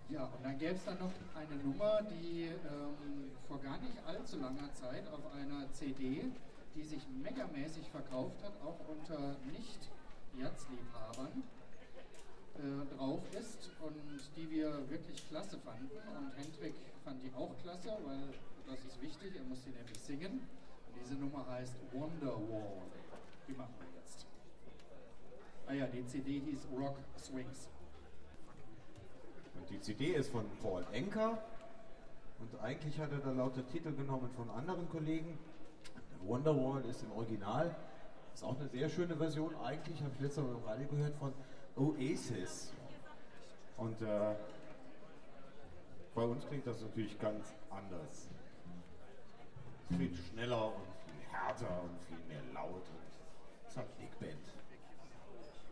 Ja, und dann gäbe es dann noch eine Nummer, die vor gar nicht allzu langer Zeit auf einer CD, die sich megamäßig verkauft hat, auch unter Nicht-Jazz-Liebhabern, drauf ist und die wir wirklich klasse fanden. Und Hendrik fand die auch klasse, weil das ist wichtig, er muss die nämlich singen. Und diese Nummer heißt Wonderwall. Die machen wir jetzt. Ah ja, die CD hieß Rock Swings. Und die CD ist von Paul Anka und eigentlich hat er da lauter Titel genommen von anderen Kollegen. Wonderwall ist im Original, ist auch eine sehr schöne Version. Eigentlich habe ich letztes Mal im Radio gehört von Oasis. Und bei uns klingt das natürlich ganz anders. Viel schneller und viel härter und viel mehr laut. Und es hat Big Band.